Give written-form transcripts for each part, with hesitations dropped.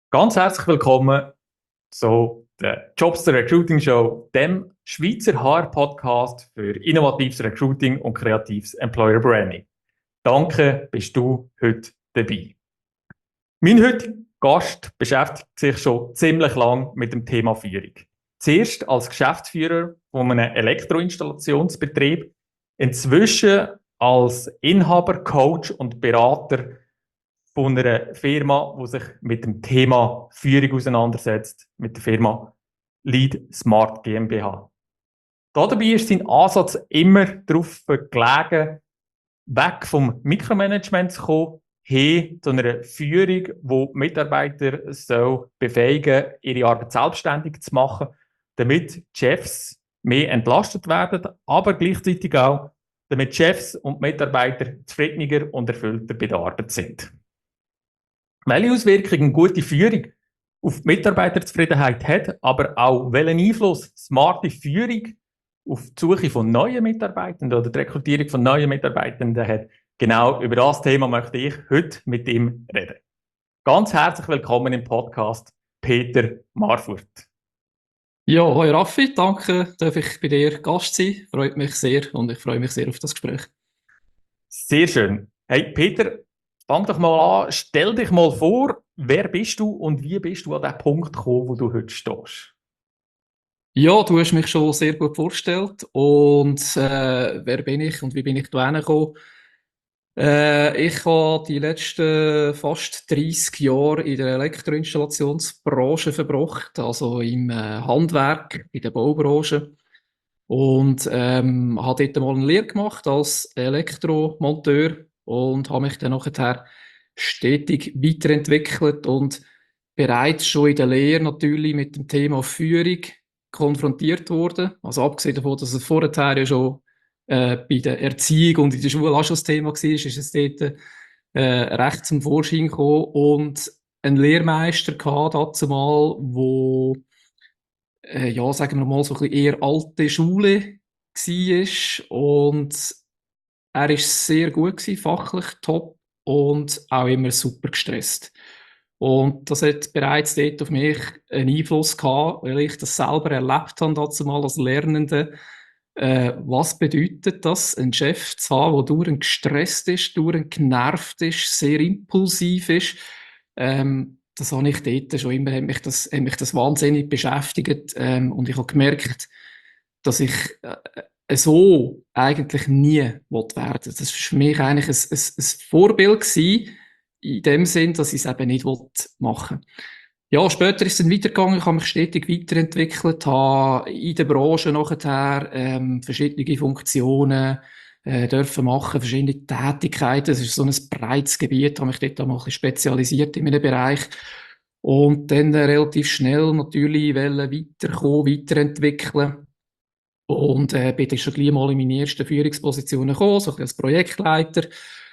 Ganz herzlich willkommen zu der Jobster Recruiting Show, dem Schweizer HR-Podcast für innovatives Recruiting und kreatives Employer Branding. Danke, bist du heute dabei. Mein heutiger Gast beschäftigt sich schon ziemlich lang mit dem Thema Führung. Zuerst als Geschäftsführer von einem Elektroinstallationsbetrieb, inzwischen als Inhaber, Coach und Berater von einer Firma, die sich mit dem Thema Führung auseinandersetzt, mit der Firma Lead Smart GmbH. Dabei ist sein Ansatz immer darauf gelegen, weg vom Mikromanagement zu kommen, hin zu einer Führung, die Mitarbeiter soll befähigen, ihre Arbeit selbstständig zu machen, damit die Chefs mehr entlastet werden, aber gleichzeitig auch, damit Chefs und Mitarbeiter zufriedener und erfüllter bei der Arbeit sind. Welche Auswirkungen gute Führung auf die Mitarbeiterzufriedenheit hat, aber auch welchen Einfluss smarte Führung auf die Suche von neuen Mitarbeitenden oder die Rekrutierung von neuen Mitarbeitenden hat, genau über das Thema möchte ich heute mit ihm reden. Ganz herzlich willkommen im Podcast, Peter Marfurt. Ja, hoi Raffi, danke, darf ich bei dir Gast sein. Freut mich sehr und ich freue mich sehr auf das Gespräch. Sehr schön. Hey Peter, fang doch mal an, stell dich mal vor, wer bist du und wie bist du an den Punkt gekommen, wo du heute stehst? Ja, du hast mich schon sehr gut vorgestellt und wer bin ich und wie bin ich da hingekommen? Ich habe die letzten fast 30 Jahre in der Elektroinstallationsbranche verbracht, also im Handwerk, in der Baubranche. Und habe dort mal eine Lehre gemacht als Elektromonteur und habe mich dann nachher stetig weiterentwickelt und bereits schon in der Lehre natürlich mit dem Thema Führung konfrontiert wurde. Also abgesehen davon, dass es vorher ja schon bei der Erziehung und in der Schule auch schon das Thema war, ist es dort recht zum Vorschein gekommen und einen Lehrmeister gehabt, dazu mal, wo ja, sagen wir mal, so ein bisschen eher alte Schule war. Und er ist sehr gut gewesen, fachlich top und auch immer super gestresst. Und das hat bereits dort auf mich einen Einfluss gehabt, weil ich das selber erlebt habe, dazu mal als Lernende. Was bedeutet das, einen Chef zu haben, der dauernd gestresst ist, dauernd genervt ist, sehr impulsiv ist? Das habe ich dort schon immer, hat mich das wahnsinnig beschäftigt. Und ich habe gemerkt, dass ich so eigentlich nie werden wollte. Das war für mich eigentlich ein Vorbild gewesen, in dem Sinn, dass ich es eben nicht machen wollte. Ja, später ist es dann weitergegangen. Ich habe mich stetig weiterentwickelt, habe in der Branche nachher verschiedene Funktionen dürfen machen, verschiedene Tätigkeiten. Das ist so ein breites Gebiet, habe mich dort auch mal ein bisschen spezialisiert in meinem Bereich. Und dann relativ schnell natürlich weiterkommen, weiterentwickeln. Und bin dann schon gleich mal in meine ersten Führungspositionen gekommen, so ein bisschen als Projektleiter.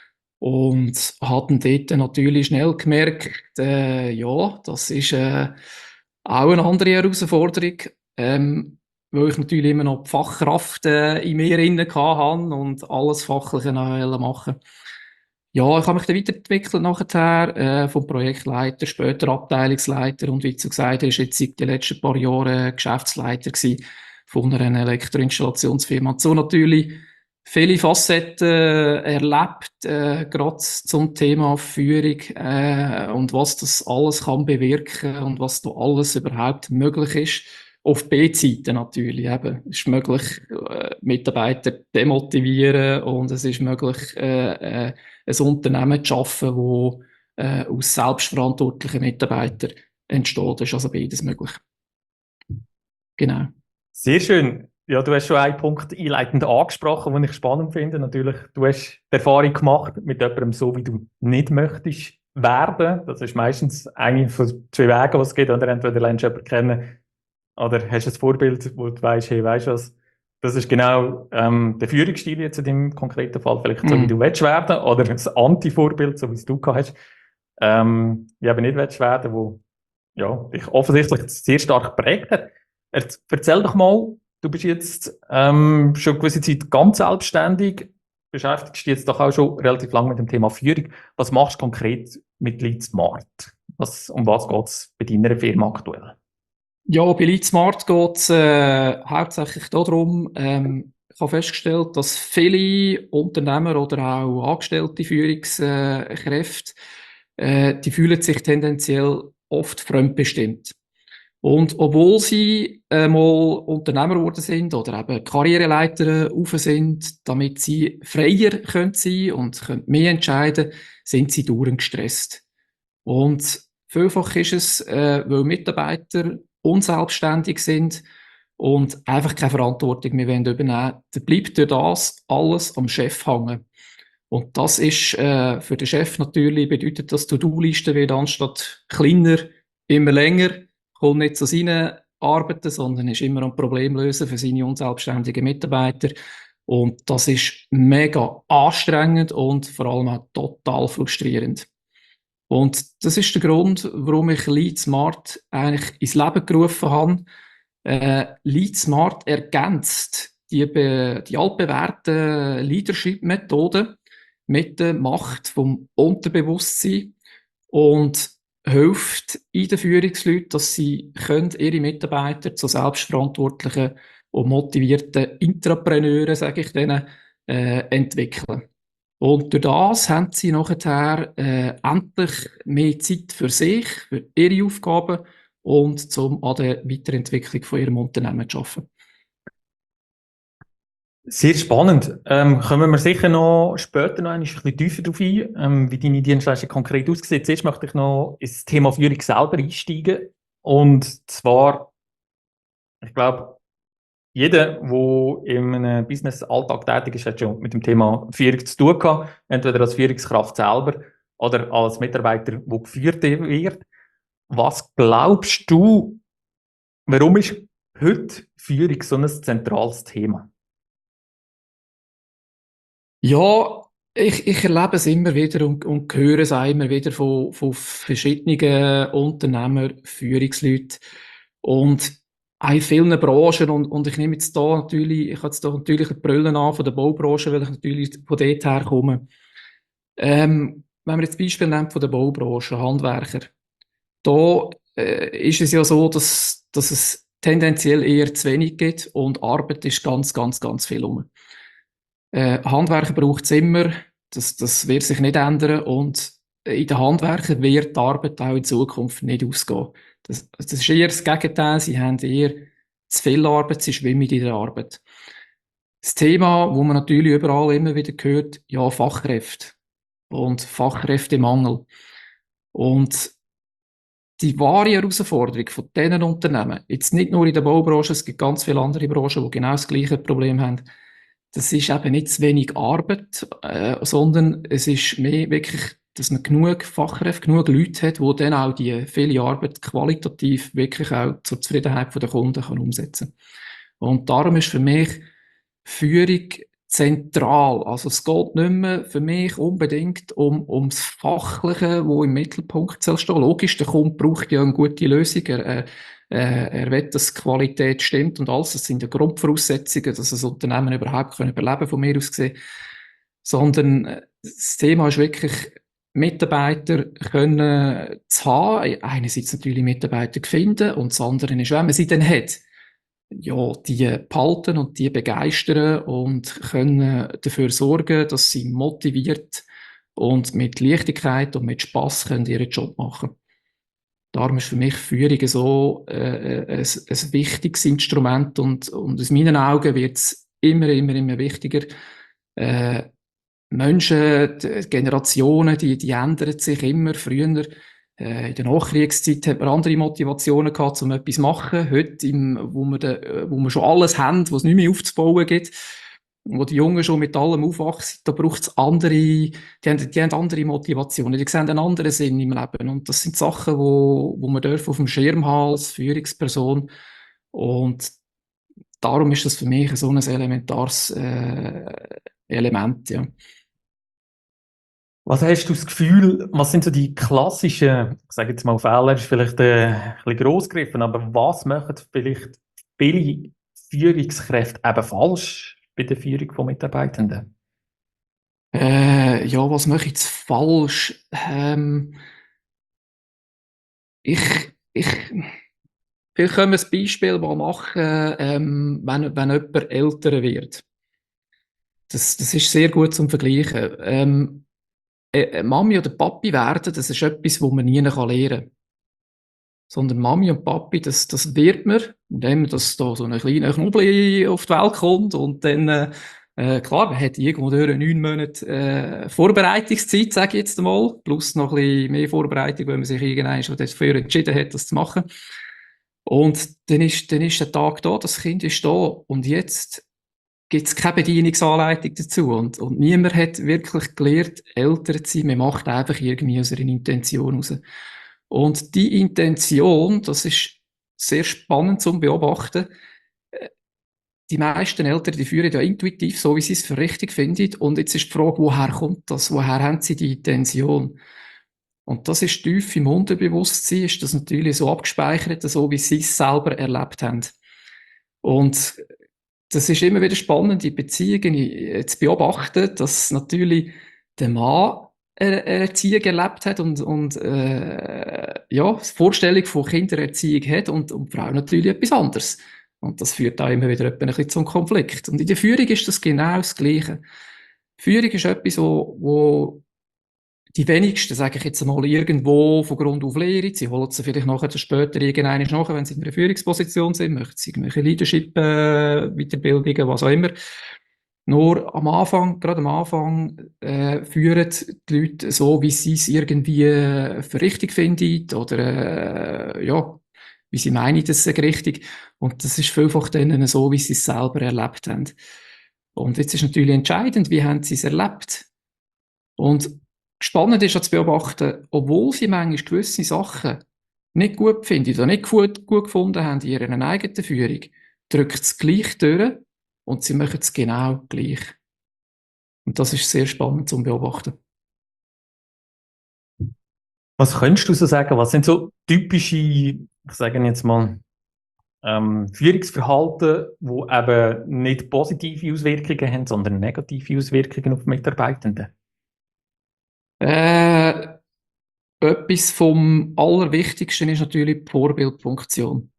Und habe dann dort natürlich schnell gemerkt, ja, das ist auch eine andere Herausforderung, weil ich natürlich immer noch die Fachkraft in mir drin hatte und alles Fachliche noch machen. Ja, ich habe mich dann weiterentwickelt nachher, vom Projektleiter, später Abteilungsleiter und wie du gesagt hast, jetzt seit den letzten paar Jahren Geschäftsleiter gewesen von einer Elektroinstallationsfirma. Und so natürlich viele Facetten erlebt, gerade zum Thema Führung und was das alles kann bewirken und was da alles überhaupt möglich ist. Auf B-Seite natürlich. Eben. Es ist möglich, Mitarbeiter demotivieren und es ist möglich, ein Unternehmen zu schaffen, das aus selbstverantwortlichen Mitarbeitern entsteht. Das ist also beides möglich. Genau. Sehr schön. Ja, du hast schon einen Punkt einleitend angesprochen, den ich spannend finde. Natürlich, du hast die Erfahrung gemacht mit jemandem so, wie du nicht möchtest werden. Das ist meistens eine von zwei Wegen, die es gibt. Oder entweder lernst du jemanden kennen oder hast ein Vorbild, wo du weißt, hey, weißt du was, das ist genau der Führungsstil jetzt in deinem konkreten Fall, vielleicht so, wie du willst werden, oder das Anti-Vorbild, so wie es du gehabt hast, wie eben nicht willst werden, wo ja, dich offensichtlich sehr stark geprägt hat. Erzähl doch mal, du bist jetzt schon eine gewisse Zeit ganz selbstständig, beschäftigst dich jetzt doch auch schon relativ lange mit dem Thema Führung. Was machst du konkret mit Lead Smart? Um was geht es bei deiner Firma aktuell? Ja, bei LeadSmart geht es hauptsächlich darum, ich habe festgestellt, dass viele Unternehmer oder auch angestellte Führungskräfte, die fühlen sich tendenziell oft fremdbestimmt. Und obwohl sie mal Unternehmer geworden sind oder eben Karriereleiter rauf sind, damit sie freier können sein und können mehr entscheiden, sind sie dauernd gestresst. Und vielfach ist es, weil Mitarbeiter unselbstständig sind und einfach keine Verantwortung mehr übernehmen wollen. Dann bleibt durch das alles am Chef hängen. Und das ist für den Chef natürlich, bedeutet das To-Do-Liste wird anstatt kleiner immer länger, kommt nicht zu seinen Arbeiten, sondern ist immer ein Problem lösen für seine unselbstständigen Mitarbeiter. Und das ist mega anstrengend und vor allem auch total frustrierend. Und das ist der Grund, warum ich Lead Smart eigentlich ins Leben gerufen habe. Lead Smart ergänzt die altbewährten Leadership-Methoden mit der Macht vom Unterbewusstsein und hilft in den Führungsleuten, dass sie können ihre Mitarbeiter zu selbstverantwortlichen und motivierten Intrapreneuren, sage ich denen, entwickeln. Und durch das haben sie nachher endlich mehr Zeit für sich, für ihre Aufgaben und zum an der Weiterentwicklung von ihrem Unternehmen zu arbeiten. Sehr spannend. Kommen wir sicher noch später noch ein bisschen tiefer darauf ein, wie deine Dienstleistung konkret aussieht. Zuerst möchte ich noch ins Thema Führung selber einsteigen. Und zwar, ich glaube, jeder, der in einem Business-Alltag tätig ist, hat schon mit dem Thema Führung zu tun gehabt. Entweder als Führungskraft selber oder als Mitarbeiter, der geführt wird. Was glaubst du, warum ist heute Führung so ein zentrales Thema? Ja, ich erlebe es immer wieder und höre es auch immer wieder von verschiedenen Unternehmern, Führungsleuten und auch in vielen Branchen. Und ich nehme jetzt da natürlich, ich habe jetzt da natürlich die Brille an von der Baubranche, weil ich natürlich von dort herkomme. Wenn wir jetzt Beispiel nehmen von der Baubranche, Handwerker, da ist es ja so, dass es tendenziell eher zu wenig gibt und Arbeit ist ganz, ganz, ganz viel um. Handwerker braucht es immer, das wird sich nicht ändern und in den Handwerkern wird die Arbeit auch in Zukunft nicht ausgehen. Das ist eher das Gegenteil, sie haben eher zu viel Arbeit, sie schwimmen in der Arbeit. Das Thema, wo man natürlich überall immer wieder hört, ja, Fachkräfte und Fachkräftemangel. Und die wahre Herausforderung von diesen Unternehmen, jetzt nicht nur in der Baubranche, es gibt ganz viele andere Branchen, die genau das gleiche Problem haben. Das ist eben nicht zu wenig Arbeit, sondern es ist mehr wirklich, dass man genug Fachkräfte, genug Leute hat, die dann auch die viele Arbeit qualitativ wirklich auch zur Zufriedenheit der Kunden kann umsetzen. Und darum ist für mich Führung zentral. Also es geht nicht mehr für mich unbedingt ums Fachliche, wo im Mittelpunkt soll stehen. Logisch, der Kunde braucht ja eine gute Lösung. Er will, dass die Qualität stimmt und alles. Das sind ja Grundvoraussetzungen, dass ein Unternehmen überhaupt überleben kann, von mir aus gesehen. Sondern das Thema ist wirklich, Mitarbeiter können zu haben. Einerseits natürlich Mitarbeiter finden und das andere ist, wenn man sie dann hat, ja, die behalten und die begeistern und können dafür sorgen, dass sie motiviert und mit Leichtigkeit und mit Spass können ihren Job machen. Darum ist für mich Führung so ein wichtiges Instrument und aus meinen Augen wird es immer wichtiger. Menschen, die Generationen, die ändern sich immer früher. In der Nachkriegszeit hat man andere Motivationen gehabt, um etwas zu machen. Heute, wo wir schon alles haben, was es nicht mehr aufzubauen gibt, wo die Jungen schon mit allem aufwachsen, da braucht es andere, die haben andere Motivationen, die sehen einen anderen Sinn im Leben. Und das sind Sachen, wo man darf auf dem Schirm haben als Führungsperson. Und darum ist das für mich so ein elementares Element, ja. Was hast du das Gefühl, was sind so die klassischen, ich sage jetzt mal Fehler, ist vielleicht ein bisschen gross gegriffen, aber was machen vielleicht viele Führungskräfte eben falsch bei der Führung von Mitarbeitenden? Ja, was mache ich jetzt falsch? ich, ich, vielleicht können wir ein Beispiel mal machen, wenn jemand älter wird. Das ist sehr gut zum Vergleichen. Mami oder Papi werden, das ist etwas, wo man nie lernen kann. Sondern Mami und Papi, das wird man, indem dass da so ein kleiner Knubbeli auf die Welt kommt und dann, klar, man hat irgendwo durch 9 Monate Vorbereitungszeit, sage ich jetzt einmal, plus noch ein bisschen mehr Vorbereitung, wenn man sich irgendwann schon dafür entschieden hat, das zu machen. Und dann ist der Tag da, das Kind ist da und jetzt gibt es keine Bedienungsanleitung dazu und niemand hat wirklich gelernt, älter zu sein, man macht einfach irgendwie aus einer Intention raus. Und die Intention, das ist sehr spannend zum Beobachten. Die meisten Eltern, die führen ja intuitiv, so wie sie es für richtig finden. Und jetzt ist die Frage, woher kommt das? Woher haben sie die Intention? Und das ist tief im Unterbewusstsein, ist das natürlich so abgespeichert, so wie sie es selber erlebt haben. Und das ist immer wieder spannend, die Beziehungen zu beobachten, dass natürlich der Mann eine Erziehung erlebt hat und ja, die Vorstellung von Kindererziehung hat und die Frau natürlich etwas anderes. Und das führt auch immer wieder ein bisschen zum Konflikt. Und in der Führung ist das genau das Gleiche. Führung ist etwas, wo die wenigsten, sage ich jetzt einmal, irgendwo von Grund auf lehren. Sie holen sie vielleicht nachher später irgendwann nach, wenn sie in einer Führungsposition sind, möchten sie irgendwelche Leadership-Weiterbildungen, was auch immer. Nur am Anfang, gerade am Anfang, führen die Leute so, wie sie es irgendwie für richtig finden oder ja, wie sie meinen, das sei richtig. Und das ist vielfach dann so, wie sie es selber erlebt haben. Und jetzt ist natürlich entscheidend, wie haben sie es erlebt? Und spannend ist auch zu beobachten, obwohl sie manchmal gewisse Sachen nicht gut finden oder nicht gut gefunden haben in ihrer eigenen Führung, drückt es gleich durch und sie machen es genau gleich. Und das ist sehr spannend zum Beobachten. Was könntest du so sagen? Was sind so typische, ich sage jetzt mal, Führungsverhalten, die eben nicht positive Auswirkungen haben, sondern negative Auswirkungen auf Mitarbeitende? Etwas vom Allerwichtigsten ist natürlich die Vorbildfunktion.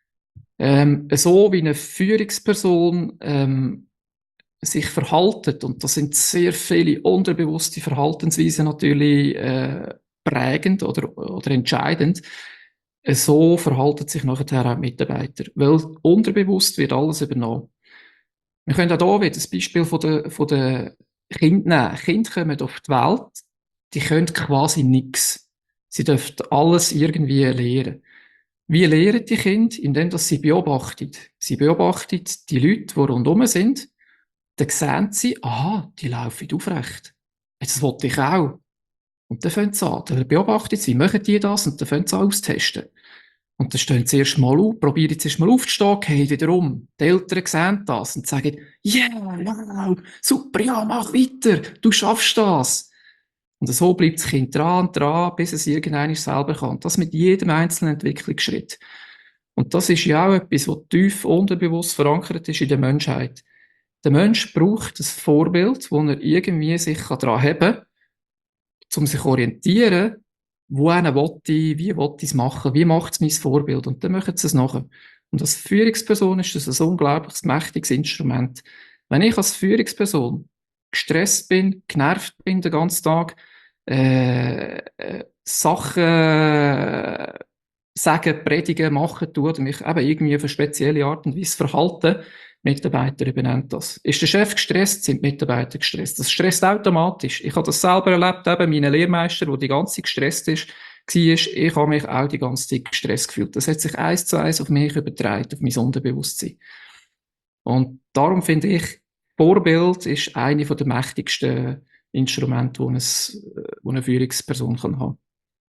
So wie eine Führungsperson sich verhaltet, und das sind sehr viele unterbewusste Verhaltensweisen natürlich prägend oder entscheidend, so verhalten sich nachher auch Mitarbeiter, weil unterbewusst wird alles übernommen. Wir können auch hier wieder das Beispiel von der Kind nehmen. Kinder kommen auf die Welt, die können quasi nichts. Sie dürfen alles irgendwie lernen. Wie lernen die Kinder? Indem dass sie beobachten. Sie beobachten die Leute, die rundherum sind. Dann sehen sie, aha, die laufen aufrecht. Jetzt wollte ich auch. Und dann fangen sie an. Dann beobachten sie, wie machen die das? Und dann fangen sie an austesten. Und dann stehen sie erst mal auf, probieren jetzt erst mal aufzustehen, gehen wieder um. Die Eltern sehen das und sagen, yeah, wow, super, ja, mach weiter, du schaffst das. Und so bleibt das Kind dran, bis es irgendwann selber kann. Und das mit jedem einzelnen Entwicklungsschritt. Und das ist ja auch etwas, was tief unterbewusst verankert ist in der Menschheit. Der Mensch braucht ein Vorbild, wo er irgendwie sich daran haben kann, um sich zu orientieren, wohin will ich, wie will ich es machen, wie macht es mein Vorbild. Und dann machen sie es nachher. Und als Führungsperson ist das ein unglaublich mächtiges Instrument. Wenn ich als Führungsperson gestresst bin, genervt bin den ganzen Tag, Sachen sagen, predigen, machen, tun und mich eben irgendwie auf eine spezielle Art und Weise verhalten, Mitarbeiter übernimmt das. Ist der Chef gestresst, sind die Mitarbeiter gestresst. Das stresst automatisch. Ich habe das selber erlebt, eben mein Lehrmeister, der die ganze Zeit gestresst war, ich habe mich auch die ganze Zeit gestresst gefühlt. Das hat sich 1:1 auf mich übertragen, auf mein Unterbewusstsein. Und darum finde ich, Vorbild ist eine der mächtigsten Instrumente, die eine Führungsperson kann haben.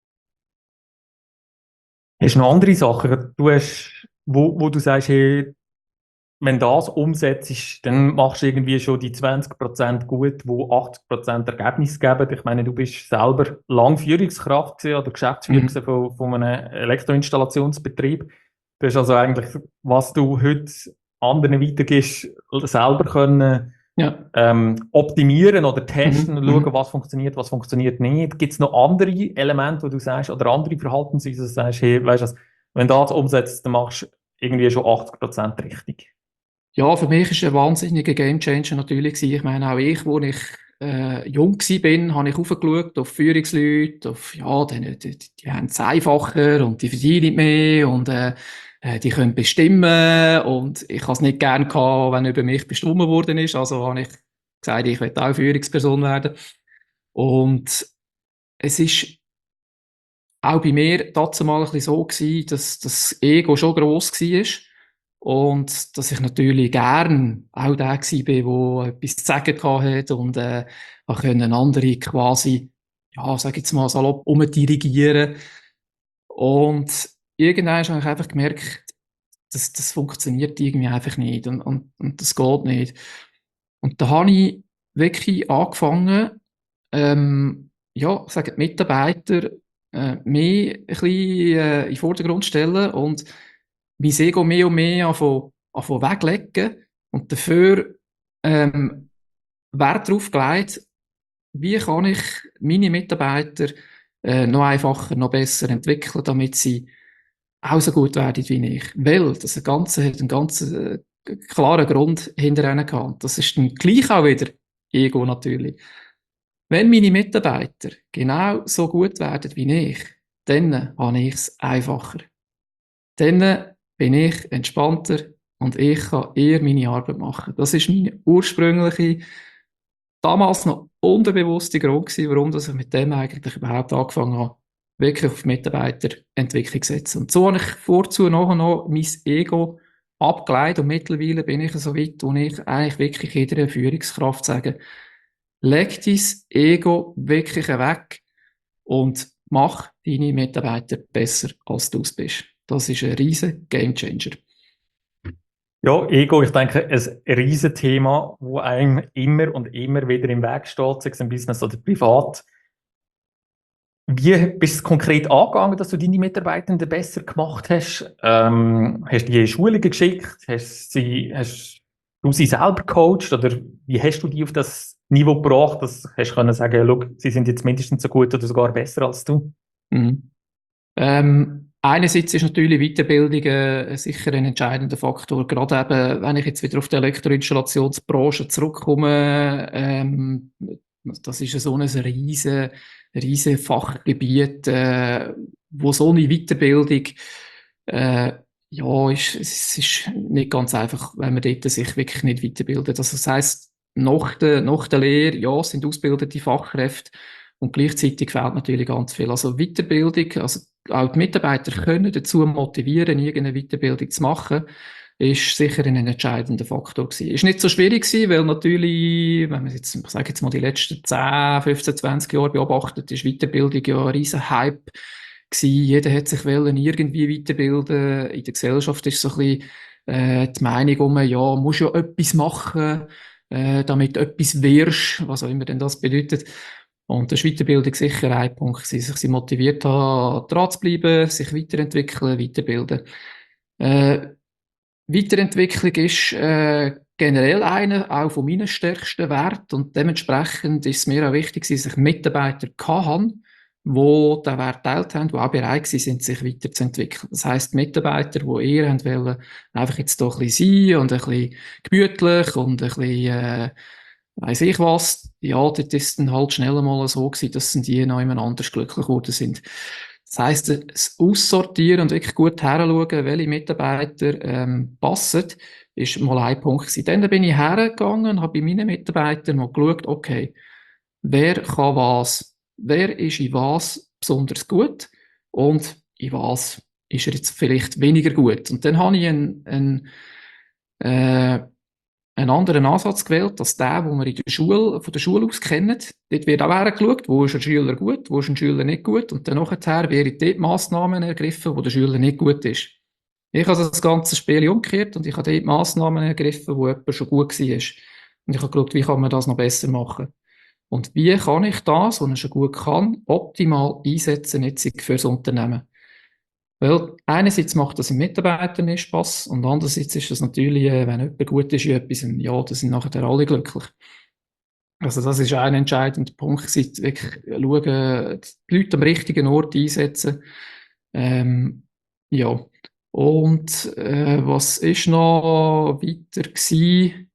Hast du noch andere Sachen, wo du sagst, hey, wenn du das umsetzt, dann machst du irgendwie schon die 20% gut, wo 80% Ergebnis geben. Ich meine, du bist selber lang Führungskraft gewesen oder Geschäftsführer von einem Elektroinstallationsbetrieb. Du hast also eigentlich, was du heute anderen weitergibst, selber können Ja. Optimieren oder testen und Mhm. schauen, was funktioniert nicht. Gibt es noch andere Elemente, wo du sagst, oder andere Verhaltensweisen, wo du sagst, hey, weißt du was, wenn du das umsetzt, dann machst du irgendwie schon 80% richtig. Ja, für mich ist ein wahnsinniger Gamechanger natürlich gewesen. Ich meine, auch ich, wo ich jung gsi bin, habe ich aufgeschaut auf Führungsleute, auf, ja, die haben es einfacher und die verdienen mehr und die können bestimmen und ich habe es nicht gern gehabt, wenn über mich bestimmt worden ist. Also habe ich gesagt, ich will auch Führungsperson werden. Und es ist auch bei mir dazu mal ein bisschen so gewesen, dass das Ego schon gross war. Und dass ich natürlich gern auch der gewesen bin, der etwas zu sagen hatte und auch können andere quasi, ja, sag jetzt mal salopp, umdirigieren. Und irgendwann habe ich einfach gemerkt, das funktioniert irgendwie einfach nicht und das geht nicht. Und da habe ich wirklich angefangen, ja, sagen die Mitarbeiter mehr ein bisschen in den Vordergrund stellen und mein Ego mehr und mehr anfangen weglegen und dafür Wert darauf gelegt, wie kann ich meine Mitarbeiter noch einfacher, noch besser entwickeln, damit sie auch so gut werden wie ich. Weil das Ganze hat einen ganz klaren Grund hinter gehabt. Das ist dann gleich auch wieder Ego natürlich. Wenn meine Mitarbeiter genau so gut werden wie ich, dann habe ich es einfacher. Dann bin ich entspannter und ich kann eher meine Arbeit machen. Das ist meine ursprüngliche, damals noch unterbewusste Grund gewesen, warum dass ich mit dem eigentlich überhaupt angefangen habe, wirklich auf Mitarbeiterentwicklung zu setzen. Und so habe ich vorzu nachher noch mein Ego abgeleitet und mittlerweile bin ich so weit, wo ich eigentlich wirklich jeder Führungskraft sage, leg dein Ego wirklich weg und mach deine Mitarbeiter besser, als du es bist. Das ist ein riesen Gamechanger. Ja, Ego, ich denke, ein Riesenthema, wo einem immer und immer wieder im Weg steht, sei es im Business oder privat. Wie bist du es konkret angegangen, dass du deine Mitarbeitenden besser gemacht hast? Hast du die in Schulungen geschickt? Hast du sie selber gecoacht? Oder wie hast du die auf das Niveau gebracht, dass du hast können sagen, schau, sie sind jetzt mindestens so gut oder sogar besser als du? Mhm. Einerseits ist natürlich Weiterbildung sicher ein entscheidender Faktor. Gerade eben, wenn ich jetzt wieder auf die Elektroinstallationsbranche zurückkomme, das ist ja so ein riesen Fachgebiet, wo so eine Weiterbildung, ja, es ist nicht ganz einfach, wenn man dort sich wirklich nicht weiterbildet. Also das heisst, nach der Lehre, ja, es sind ausgebildete Fachkräfte und gleichzeitig fehlt natürlich ganz viel. Also Weiterbildung, also auch die Mitarbeiter können dazu motivieren, irgendeine Weiterbildung zu machen, ist sicher ein entscheidender Faktor gewesen. Ist nicht so schwierig gewesen, weil natürlich, wenn man jetzt, ich sage jetzt mal, die letzten 10, 15, 20 Jahre beobachtet, ist Weiterbildung ja ein riesen Hype gewesen. Jeder hat sich wollen irgendwie weiterbilden. In der Gesellschaft ist so ein bisschen die Meinung um, ja, musst ja etwas machen, damit du etwas wirst, was auch immer denn das bedeutet. Und das ist Weiterbildung sicher ein Punkt gewesen, sich sie motiviert haben, dran zu bleiben, sich weiterentwickeln, weiterbilden. Äh, Weiterentwicklung ist generell einer auch von meinen stärksten Werten und dementsprechend ist es mir auch wichtig, dass ich Mitarbeiter haben, die den Wert geteilt haben, die auch bereit sind, sich weiterzuentwickeln. Das heisst, Mitarbeiter, die eher haben wollen, einfach jetzt doch ein bisschen sein und ein bisschen gemütlich und ein bisschen weiss ich was, ja, dort ist dann halt schnell mal so gewesen, dass die noch jemand anders glücklich geworden sind. Das heisst, das Aussortieren und wirklich gut heranschauen, welche Mitarbeiter passen, ist mal ein Punkt gewesen. Dann bin ich hergegangen und habe bei meinen Mitarbeitern mal geschaut, okay, wer kann was, wer ist in was besonders gut und in was ist er jetzt vielleicht weniger gut. Und dann habe ich äh, einen anderen Ansatz gewählt als der, den wir in der Schule, von der Schule aus kennen. Dort wird auch hergeschaut, wo ist ein Schüler gut, wo ist ein Schüler nicht gut. Und dann nachher werden dort Massnahmen ergriffen, wo der Schüler nicht gut ist. Ich habe das ganze Spiel umgekehrt und ich habe dort Massnahmen ergriffen, wo jemand schon gut war. Und ich habe geschaut, wie kann man das noch besser machen. Und wie kann ich das, was er schon gut kann, optimal einsetzen, jetzt für das Unternehmen. Weil einerseits macht das dem Mitarbeiter mehr Spass und andererseits ist das natürlich, wenn jemand gut ist in etwas, ja, da sind nachher alle glücklich. Also das ist ein entscheidender Punkt gewesen, wirklich schauen, die Leute am richtigen Ort einsetzen. Ähm, ja. Und was ist noch weiter gewesen?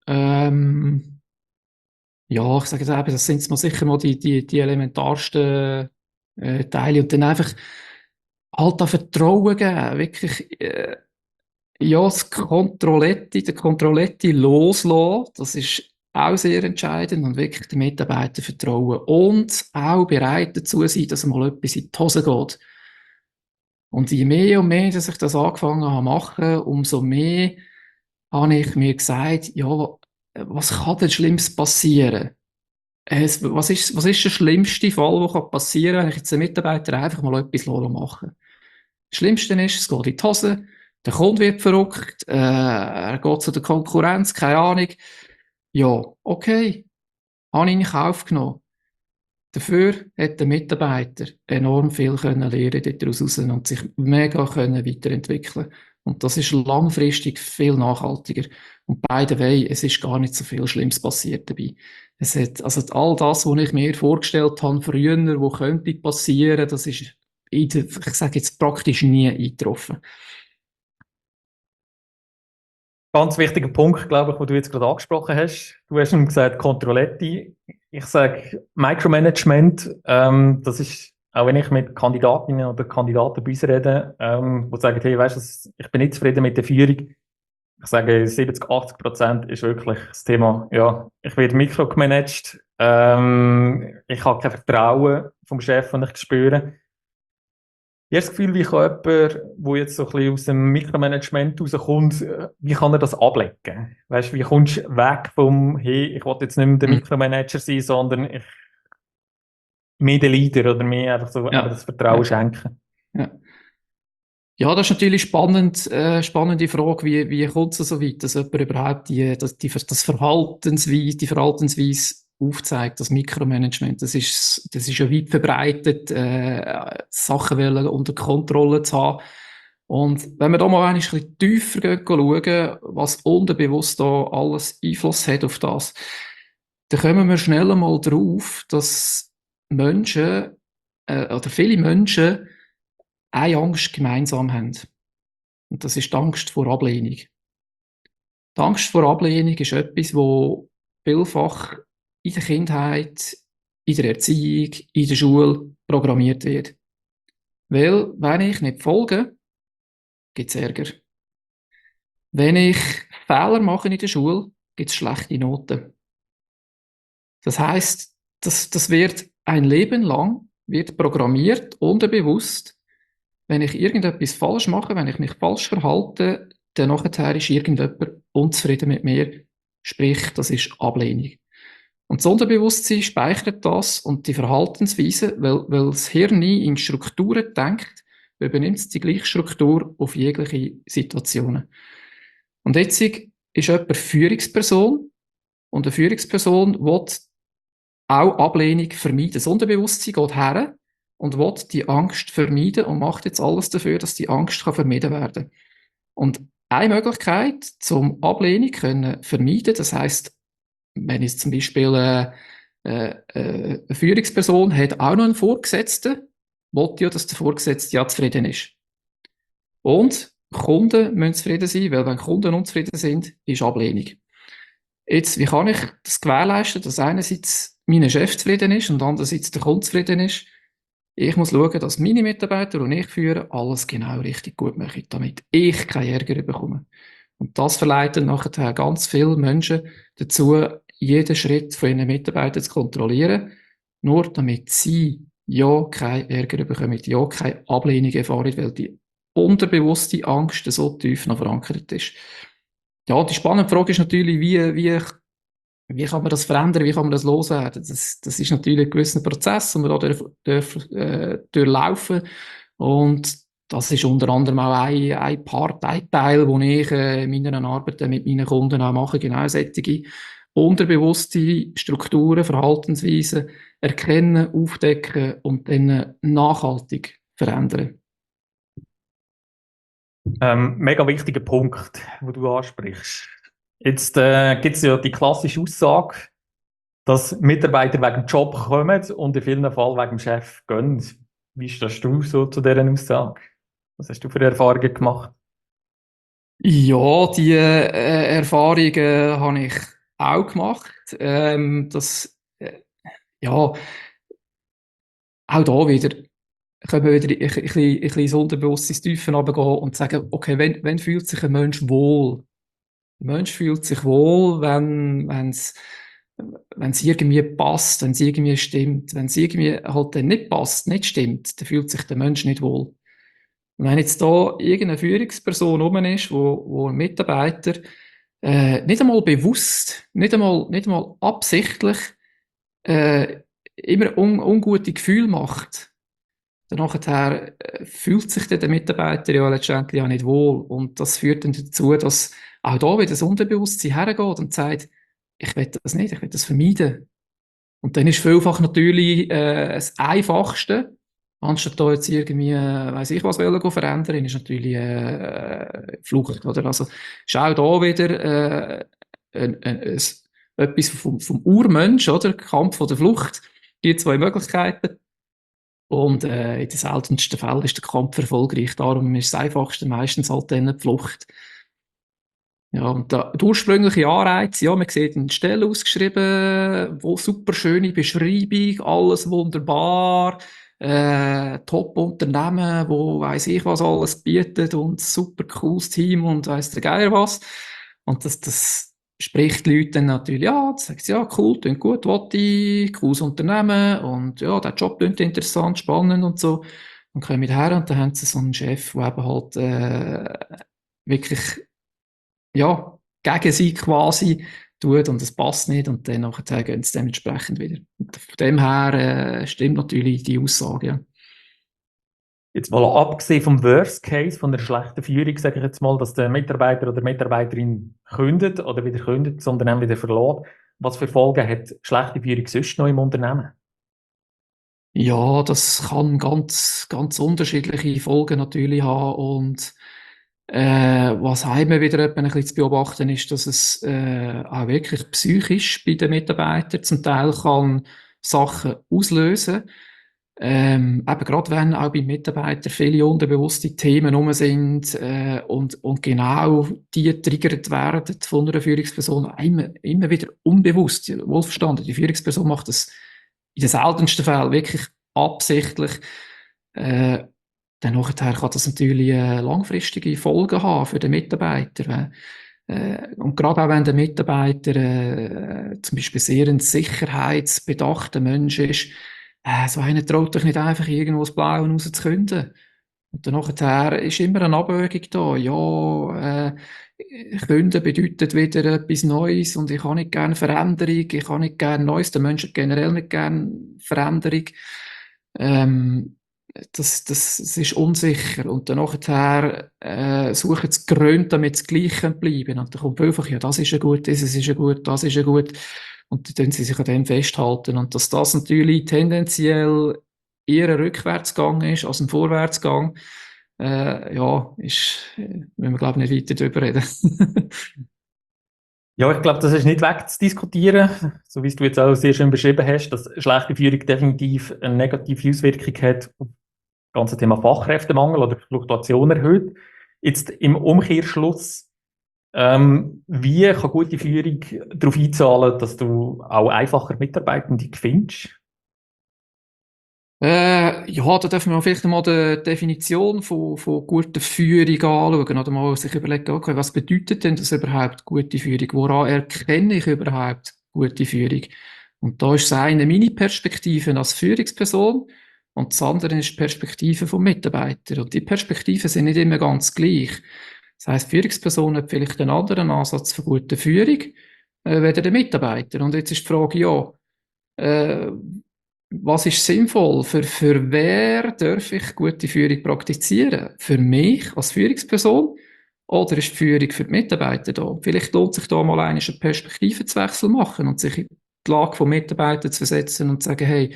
Ja, ich sage jetzt eben, das sind mal sicher mal die elementarsten Teile. Und dann einfach halt da Vertrauen geben, wirklich ja, den Controletti loslassen, das ist auch sehr entscheidend und wirklich den Mitarbeitern vertrauen und auch bereit dazu sein, dass mal etwas in die Hose geht. Und je mehr und mehr, dass ich das angefangen habe zu machen, umso mehr habe ich mir gesagt, ja, was kann denn Schlimmes passieren? Was ist der schlimmste Fall, der passieren kann, wenn ich jetzt den Mitarbeiter einfach mal etwas machen? Das Schlimmste ist, es geht in die Hose, der Kunde wird verrückt, er geht zu der Konkurrenz, keine Ahnung. Ja, okay, habe ich in Kauf genommen. Dafür hat der Mitarbeiter enorm viel können lernen daraus raus und sich mega können weiterentwickeln. Und das ist langfristig viel nachhaltiger. Und by the way, es ist gar nicht so viel Schlimmes passiert dabei. Es hat, also all das, was ich mir vorgestellt habe früher, wo könnte passieren, das ist, ich sage jetzt praktisch nie eingetroffen. Ganz wichtiger Punkt, glaube ich, den du jetzt gerade angesprochen hast. Du hast ihm gesagt, Controletti. Ich sage Micromanagement. Das ist, auch wenn ich mit Kandidatinnen oder Kandidaten bei uns rede, die sagen, hey, weißt du, ich bin nicht zufrieden mit der Führung. Ich sage, 70-80% ist wirklich das Thema, ja, ich werde microgemanagt. Ich habe kein Vertrauen vom Chef, das ich spüre. Ich habe das Gefühl, wie kann jemand, der jetzt so ein bisschen aus dem Mikromanagement rauskommt, wie kann er das ablegen? Weißt du, wie kommst du weg vom, hey, ich will jetzt nicht mehr der Mikromanager sein, sondern mehr der Leader oder mehr einfach so Ja. eben das Vertrauen schenken? Ja. Ja, das ist natürlich spannende Frage. Wie kommt es so weit, dass jemand überhaupt die Verhaltensweise aufzeigt, das Mikromanagement? Das ist ja weit verbreitet, Sachen wollen unter Kontrolle zu haben. Und wenn wir da mal ein bisschen tiefer schauen, was unterbewusst da alles Einfluss hat auf das, dann kommen wir schnell mal drauf, dass Menschen, oder viele Menschen eine Angst gemeinsam haben. Und das ist die Angst vor Ablehnung. Die Angst vor Ablehnung ist etwas, wo vielfach in der Kindheit, in der Erziehung, in der Schule programmiert wird. Weil, wenn ich nicht folge, gibt es Ärger. Wenn ich Fehler mache in der Schule, gibt es schlechte Noten. Das heisst, das wird ein Leben lang wird programmiert, unterbewusst. Wenn ich irgendetwas falsch mache, wenn ich mich falsch verhalte, dann nachher ist irgendjemand unzufrieden mit mir. Sprich, das ist Ablehnung. Und das Unterbewusstsein speichert das und die Verhaltensweise, weil das Hirn nie in Strukturen denkt, übernimmt es die gleiche Struktur auf jegliche Situationen. Und jetzt ist jemand Führungsperson und eine Führungsperson will auch Ablehnung vermeiden. Das Unterbewusstsein geht her und will die Angst vermeiden und macht jetzt alles dafür, dass die Angst vermieden werden kann. Und eine Möglichkeit zum Ablehnung können vermeiden, das heisst, wenn jetzt zum Beispiel eine Führungsperson hat auch noch einen Vorgesetzten, will ja, dass der Vorgesetzte ja zufrieden ist. Und Kunden müssen zufrieden sein, weil wenn Kunden unzufrieden sind, ist Ablehnung. Jetzt, wie kann ich das gewährleisten, dass einerseits mein Chef zufrieden ist und andererseits der Kunde zufrieden ist? Ich muss schauen, dass meine Mitarbeiter, die ich führe, alles genau richtig gut machen, damit ich keinen Ärger bekomme. Und das verleitet nachher ganz viele Menschen dazu, jeden Schritt von ihren Mitarbeitern zu kontrollieren, nur damit sie ja keinen Ärger bekommen, ja keine Ablehnung erfahren, weil die unterbewusste Angst so tief noch verankert ist. Ja, die spannende Frage ist natürlich, wie kann man das verändern, wie kann man das loswerden? Das ist natürlich ein gewisser Prozess, den man da durchlaufen. Und das ist unter anderem auch ein Part, ein Teil, den ich in meiner Arbeit mit meinen Kunden auch mache, genau solche unterbewusste Strukturen, Verhaltensweisen erkennen, aufdecken und dann nachhaltig verändern. Mega wichtiger Punkt, wo du ansprichst. Jetzt gibt es ja die klassische Aussage, dass Mitarbeiter wegen dem Job kommen und in vielen Fällen wegen dem Chef gehen. Wie stehst du so zu dieser Aussage? Was hast du für Erfahrungen gemacht? Ja, die Erfahrungen habe ich auch gemacht. Ja, auch da wieder können wir wieder ein bisschen ins Unterbewusstsein tiefer runtergehen und sagen, okay, wenn fühlt sich ein Mensch wohl? Ein Mensch fühlt sich wohl, wenn's irgendwie passt, wenn es irgendwie stimmt. Wenn es irgendwie halt dann nicht passt, nicht stimmt, dann fühlt sich der Mensch nicht wohl. Und wenn jetzt da irgendeine Führungsperson rum ist, wo ein Mitarbeiter nicht einmal bewusst, nicht einmal absichtlich äh, immer ungute Gefühle macht, dann nachher fühlt sich dann der Mitarbeiter ja letztendlich auch nicht wohl. Und das führt dann dazu, dass auch da wieder das Unterbewusstsein hergeht und sagt, ich will das nicht, ich will das vermeiden. Und dann ist vielfach natürlich das Einfachste, anstatt da jetzt irgendwie, weiss ich was wollen verändern, ist natürlich Flucht, oder? Also ist auch da wieder etwas vom Urmensch, oder? Kampf oder Flucht. Es gibt zwei Möglichkeiten. Und in den seltensten Fällen ist der Kampf erfolgreich. Darum ist das Einfachste meistens halt dann die Flucht. Ja, und der ursprüngliche Anreiz, ja, man sieht eine Stelle ausgeschrieben, wo super schöne Beschreibung, alles wunderbar, Top-Unternehmen, wo weiss ich was alles bietet und super cooles Team und weiss der Geier was. Und das spricht die Leute dann natürlich an, sagen sie, ja, cool, klingt gut, will ich, cooles Unternehmen und ja, der Job klingt interessant, spannend und so. Dann kommen wir her und dann haben sie so einen Chef, der eben halt wirklich ja, gegen sie quasi tut und es passt nicht und dann nachher gehen sie dementsprechend wieder. Und von dem her stimmt natürlich die Aussage, ja. Jetzt mal abgesehen vom Worst Case, von der schlechten Führung, sage ich jetzt mal, dass der Mitarbeiter oder Mitarbeiterin kündet oder wieder kündet, das Unternehmen wieder verlässt. Was für Folgen hat schlechte Führung sonst noch im Unternehmen? Ja, das kann ganz unterschiedliche Folgen natürlich haben und was haben wir wieder etwa ein bisschen zu beobachten ist, dass es auch wirklich psychisch bei den Mitarbeitern zum Teil kann Sachen auslösen. Eben gerade wenn auch bei Mitarbeitern viele unterbewusste Themen rum sind und genau die getriggert werden von einer Führungsperson, immer wieder unbewusst, wohlverstanden. Die Führungsperson macht das in den seltensten Fällen wirklich absichtlich. Äh, Dann nachher kann das natürlich langfristige Folgen haben für den Mitarbeiter. Und gerade auch wenn der Mitarbeiter zum Beispiel sehr ein sicherheitsbedachter Mensch ist, so einer traut dich nicht einfach irgendwo das Blaue rauszukünden. Und dann nachher ist immer eine Abwägung da. Ja, Künden bedeutet wieder etwas Neues und ich habe nicht gerne Veränderung, ich habe nicht gerne Neues, der Mensch hat generell nicht gerne Veränderung. Ähm, das ist unsicher. Und dann nachher suchen sie Gründe, damit sie gleich bleiben können. Und dann kommt einfach, ja, das ist ja gut, dieses ist ja gut, das ist ja gut. Und dann tun sie sich an dem festhalten. Und dass das natürlich tendenziell eher ein Rückwärtsgang ist als ein Vorwärtsgang, ja, müssen wir, glaube ich, nicht weiter darüber reden. Ja, ich glaube, das ist nicht wegzudiskutieren, so wie es du jetzt auch sehr schön beschrieben hast, dass schlechte Führung definitiv eine negative Auswirkung hat auf das ganze Thema Fachkräftemangel oder Fluktuation erhöht. Jetzt im Umkehrschluss, wie kann gute Führung darauf einzahlen, dass du auch einfacher Mitarbeitende findest? Ja, da dürfen wir vielleicht mal die Definition von guter Führung anschauen oder mal sich überlegen, okay, was bedeutet denn das überhaupt, gute Führung? Woran erkenne ich überhaupt gute Führung? Und da ist das eine meine Perspektive als Führungsperson und das andere ist die Perspektive vom Mitarbeiter. Und die Perspektiven sind nicht immer ganz gleich. Das heisst, die Führungsperson hat vielleicht einen anderen Ansatz für gute Führung, wie der Mitarbeiter. Und jetzt ist die Frage, ja, äh, was ist sinnvoll? Für wer darf ich gute Führung praktizieren? Für mich als Führungsperson? Oder ist die Führung für die Mitarbeiter da? Vielleicht lohnt sich da mal einen Perspektivenwechsel machen und sich in die Lage von Mitarbeitern zu versetzen und zu sagen, hey,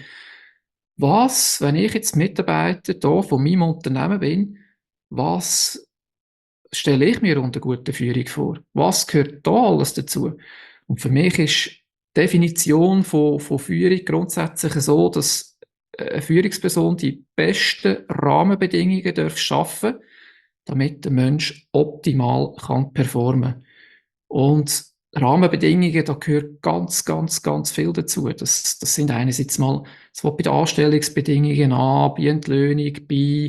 was, wenn ich jetzt Mitarbeiter da von meinem Unternehmen bin, was stelle ich mir unter guter Führung vor? Was gehört da alles dazu? Und für mich ist die Definition von Führung grundsätzlich so, dass eine Führungsperson die besten Rahmenbedingungen darf schaffen, damit der Mensch optimal kann performen. Und Rahmenbedingungen, da gehört ganz, ganz, ganz viel dazu. Das sind einerseits mal, das fängt bei den Anstellungsbedingungen an, bei Entlöhnung, bei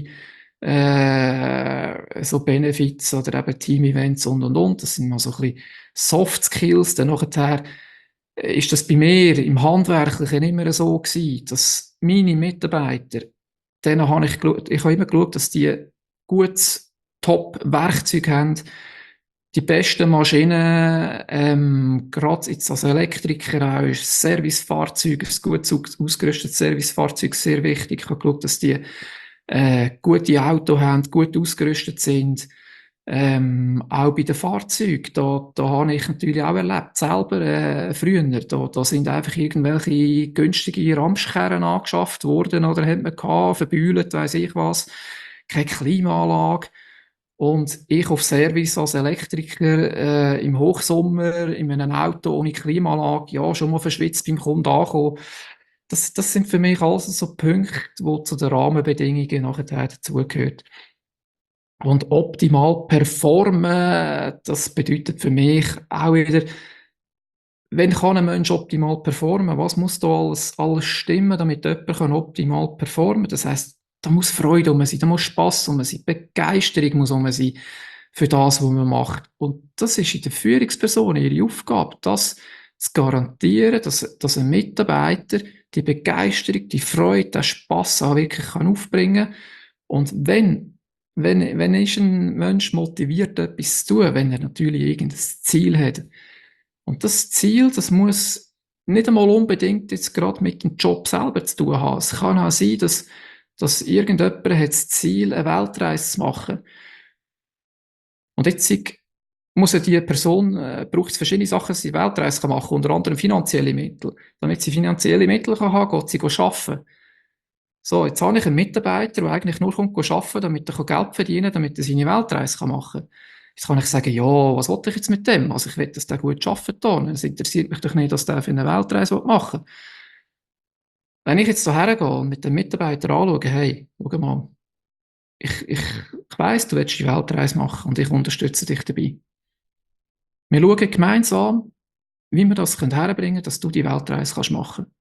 so Benefits oder eben Team-Events und. Das sind mal so ein bisschen Soft Skills. Dann nachher ist das bei mir im Handwerklichen immer so gewesen, dass meine Mitarbeiter, denen habe ich habe immer geschaut, dass die gutes Top-Werkzeug haben, die besten Maschinen, gerade jetzt als Elektriker auch, ist Servicefahrzeug, ein gut ausgerüstetes Servicefahrzeug sehr wichtig. Ich habe geschaut, dass die gute Autos haben, gut ausgerüstet sind. Auch bei den Fahrzeugen, da habe ich natürlich auch erlebt, selber früher, da sind einfach irgendwelche günstige Ramschkerren angeschafft worden oder hat man gehabt, verbühlt, weiss ich was, keine Klimaanlage. Und ich auf Service als Elektriker im Hochsommer in einem Auto ohne Klimaanlage, ja, schon mal verschwitzt beim Kunden ankommen. Das sind für mich alles so Punkte, die zu den Rahmenbedingungen nachher dazugehört. Und optimal performen, das bedeutet für mich auch wieder, wenn kann ein Mensch optimal performen, was muss da alles stimmen, damit jemand optimal performen kann? Das heisst, da muss Freude rum sein, da muss Spass rum sein, Begeisterung muss rum sein für das, was man macht. Und das ist in der Führungsperson ihre Aufgabe, das zu garantieren, dass ein Mitarbeiter die Begeisterung, die Freude, den Spass auch wirklich aufbringen kann. Und wenn ist ein Mensch motiviert, etwas zu tun, wenn er natürlich irgendein Ziel hat. Und das Ziel, das muss nicht einmal unbedingt jetzt gerade mit dem Job selber zu tun haben. Es kann auch sein, dass irgendjemand hat das Ziel, eine Weltreise zu machen. Und jetzt muss ja die Person, braucht es verschiedene Sachen, dass sie eine Weltreise machen kann, unter anderem finanzielle Mittel. Damit sie finanzielle Mittel kann haben, geht sie arbeiten. So, jetzt habe ich einen Mitarbeiter, der eigentlich nur kommt arbeiten, damit er Geld verdienen kann, damit er seine Weltreise machen kann. Jetzt kann ich sagen, ja, was will ich jetzt mit dem? Also ich will, dass der gut arbeitet da. Es interessiert mich doch nicht, dass der für eine Weltreise machen will. Wenn ich jetzt da hergehe und mit dem Mitarbeiter anschaue, hey, schau mal, ich weiss, du willst die Weltreise machen und ich unterstütze dich dabei. Wir schauen gemeinsam, wie wir das herbringen können, dass du die Weltreise machen kannst.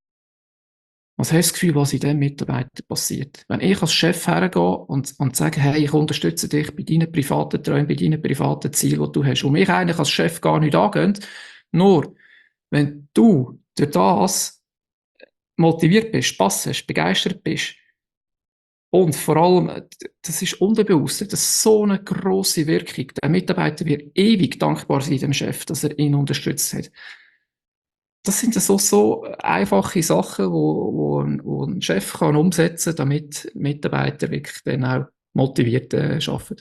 Was hast du das Gefühl, was in diesem Mitarbeiter passiert? Wenn ich als Chef hergehe und sage, hey, ich unterstütze dich bei deinen privaten Träumen, bei deinen privaten Zielen, die du hast, und mich eigentlich als Chef gar nicht angehen, nur wenn du durch das motiviert bist, Spass hast, begeistert bist, und vor allem, das ist unterbewusst, das ist so eine grosse Wirkung. Der Mitarbeiter wird ewig dankbar sein dem Chef, dass er ihn unterstützt hat. Das sind so einfache Sachen, wo ein Chef kann umsetzen, damit Mitarbeiter wirklich dann auch motiviert arbeiten.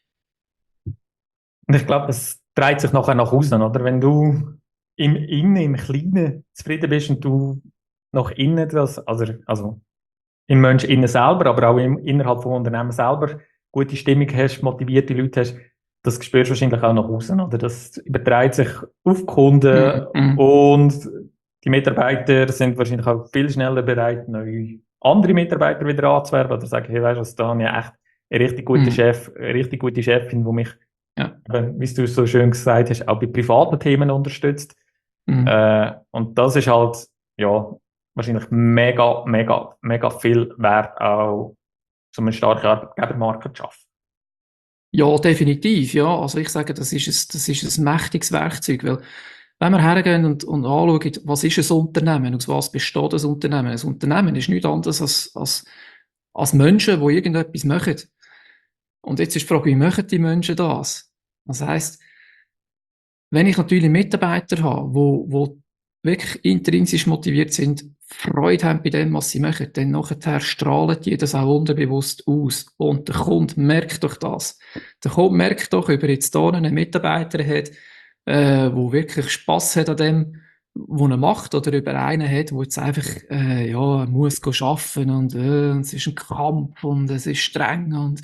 Und ich glaube, das dreht sich nachher nach außen, oder? Wenn du im Kleinen zufrieden bist und du nach innen das, also im Mensch innen selber, aber auch innerhalb vom Unternehmen selber gute Stimmung hast, motivierte Leute hast, das spürst du wahrscheinlich auch nach außen, oder? Das überträgt sich auf die Kunden und die Mitarbeiter sind wahrscheinlich auch viel schneller bereit, neue andere Mitarbeiter wieder anzuwerben oder sagen, hey, weißt du was, da habe ich echt einen richtig guten Chef, eine richtig gute Chefin, die mich, wie du so schön gesagt hast, auch bei privaten Themen unterstützt. Und das ist halt, ja, wahrscheinlich mega, mega, mega viel wert, auch so eine starke Arbeitgebermarke zu schaffen. Ja, definitiv, ja. Also ich sage, das ist ein mächtiges Werkzeug, weil wenn wir hergehen und anschauen, was ist ein Unternehmen, aus was besteht ein Unternehmen? Ein Unternehmen ist nichts anderes als Menschen, die irgendetwas machen. Und jetzt ist die Frage, wie machen die Menschen das? Das heisst, wenn ich natürlich Mitarbeiter habe, die wirklich intrinsisch motiviert sind, Freude haben bei dem, was sie machen, dann nachher strahlen die das auch unterbewusst aus. Und der Kunde merkt doch das. Der Kunde merkt doch, ob er jetzt hier einen Mitarbeiter hat, wo wirklich Spass hat an dem, was er macht, oder über einen hat, wo jetzt einfach, muss arbeiten und es ist ein Kampf und es ist streng und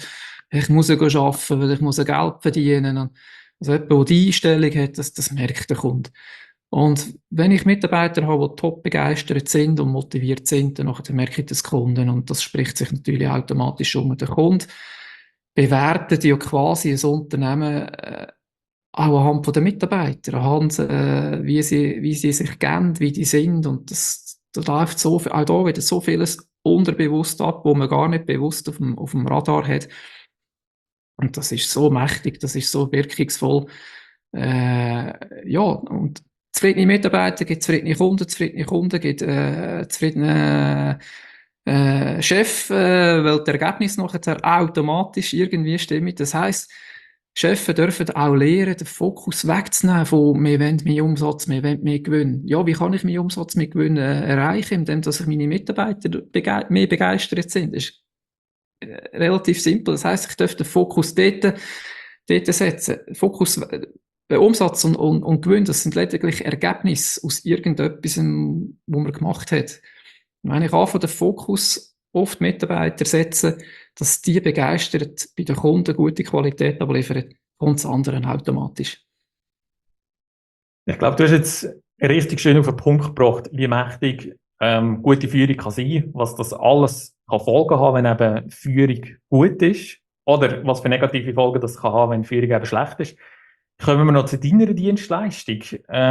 ich muss ja arbeiten, weil ich muss ja Geld verdienen. Und also jemand, der die Einstellung hat, das merkt der Kunde. Und wenn ich Mitarbeiter habe, die top begeistert sind und motiviert sind, dann merke ich das Kunden und das spricht sich natürlich automatisch um. Der Kunde bewertet ja quasi ein Unternehmen auch anhand von den Mitarbeitern, anhand wie sie sich kennen, wie die sind und da läuft so viel, auch da wieder so vieles unterbewusst ab, wo man gar nicht bewusst auf dem Radar hat. Und das ist so mächtig, das ist so wirkungsvoll. Ja, und zufriedene Mitarbeiter gibt zufriedene Kunden gibt zufriedene Chef, weil das Ergebnis nachher automatisch irgendwie stimmt. Das heisst, Chefs dürfen auch lernen, den Fokus wegzunehmen von «wir wollen mehr Umsatz, wir wollen mehr Gewinn». Ja, wie kann ich mehr Umsatz, mehr Gewinn erreichen, indem dass ich meine Mitarbeiter mehr begeistert sind? Das ist relativ simpel. Das heisst, ich darf den Fokus dort setzen. Fokus, Umsatz und Gewinn, das sind lediglich Ergebnisse aus irgendetwas, wo man gemacht hat. Und wenn ich anfange, den Fokus auf die Mitarbeiter setzen, dass die begeistert bei den Kunden gute Qualität abliefern, kommt das andere automatisch. Ich glaube, du hast jetzt richtig schön auf den Punkt gebracht, wie mächtig gute Führung kann sein, was das alles kann Folgen haben, wenn eben Führung gut ist, oder was für negative Folgen das kann haben, wenn Führung eben schlecht ist. Kommen wir noch zu deiner Dienstleistung.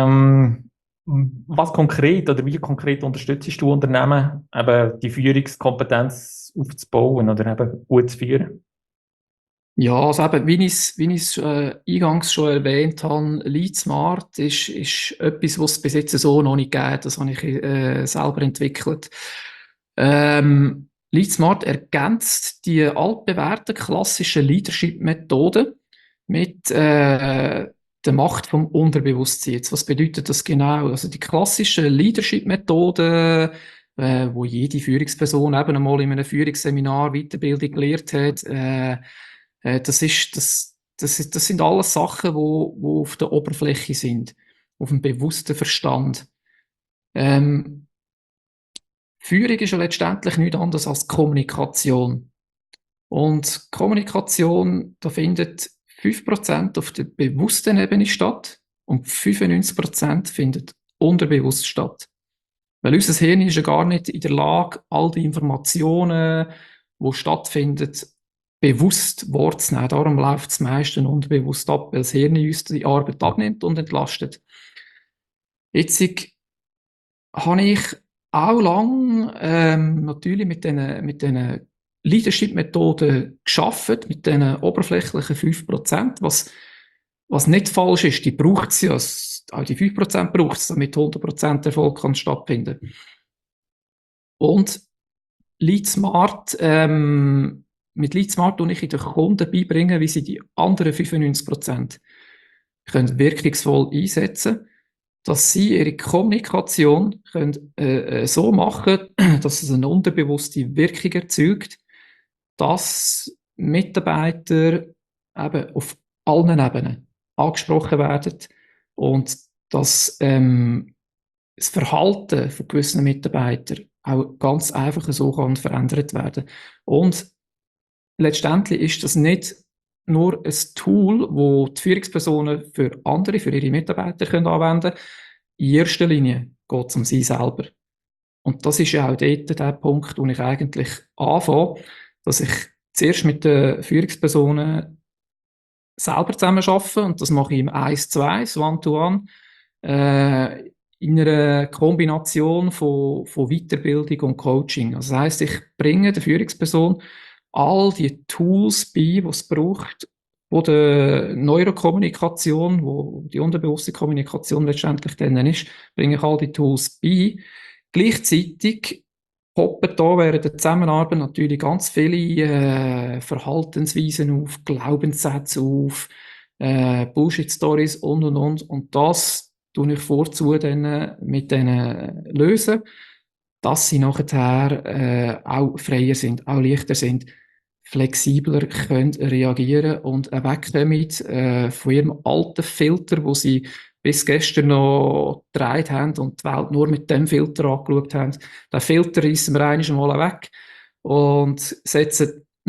Was konkret oder wie konkret unterstützt du Unternehmen, eben die Führungskompetenz aufzubauen oder eben gut zu führen? Ja, also eben, wie ich es eingangs schon erwähnt habe, Lead Smart ist etwas, was es bis jetzt so noch nicht gibt. Das habe ich selber entwickelt. Lead Smart ergänzt die altbewährten klassischen Leadership-Methoden mit der Macht vom Unterbewusstsein. Jetzt, was bedeutet das genau? Also die klassischen Leadership-Methoden, wo jede Führungsperson eben einmal in einem Führungsseminar Weiterbildung gelehrt hat, das sind alles Sachen, wo auf der Oberfläche sind, auf dem bewussten Verstand. Führung ist ja letztendlich nichts anderes als Kommunikation. Und Kommunikation, da findet 5% auf der bewussten Ebene statt und 95% findet unterbewusst statt. Weil unser Hirn ist ja gar nicht in der Lage, all die Informationen, die stattfinden, bewusst wahrzunehmen. Darum läuft es meistens unterbewusst ab, weil das Hirn uns die Arbeit abnimmt und entlastet. Jetzt habe ich auch lang natürlich mit diesen Leadership-Methoden gearbeitet, mit diesen oberflächlichen 5%, was nicht falsch ist. Die braucht es ja. Auch die 5% braucht es, damit 100% Erfolg kann stattfinden. Und Lead Smart, mit Lead Smart tue ich den Kunden beibringen, wie sie die anderen 95% können wirkungsvoll einsetzen, dass sie ihre Kommunikation können, so machen, dass es eine unterbewusste Wirkung erzeugt, dass Mitarbeiter eben auf allen Ebenen angesprochen werden und dass das Verhalten von gewissen Mitarbeitern auch ganz einfach so kann verändert werden. Und letztendlich ist das nicht nur ein Tool, wo die Führungspersonen für andere, für ihre Mitarbeiter können anwenden können. In erster Linie geht es um sie selber. Und das ist ja auch dort der Punkt, wo ich eigentlich anfange, dass ich zuerst mit den Führungspersonen selber zusammen arbeite, und das mache ich im 1-2, One-to-One, in einer Kombination von Weiterbildung und Coaching. Also das heisst, ich bringe der Führungsperson all die Tools bei, die es braucht, wo die Neurokommunikation, wo die unterbewusste Kommunikation letztendlich dann ist, bringe ich all die Tools bei. Gleichzeitig poppen da während der Zusammenarbeit natürlich ganz viele Verhaltensweisen auf, Glaubenssätze auf, Bullshit-Stories und. Und das tue ich vorzu dann mit denen lösen, dass sie nachher auch freier sind, auch leichter sind, flexibler können reagieren und wegkommen von ihrem alten Filter, wo sie bis gestern noch gedreht haben und die Welt nur mit dem Filter angeschaut haben. Den Filter reissen wir einmal weg und setzen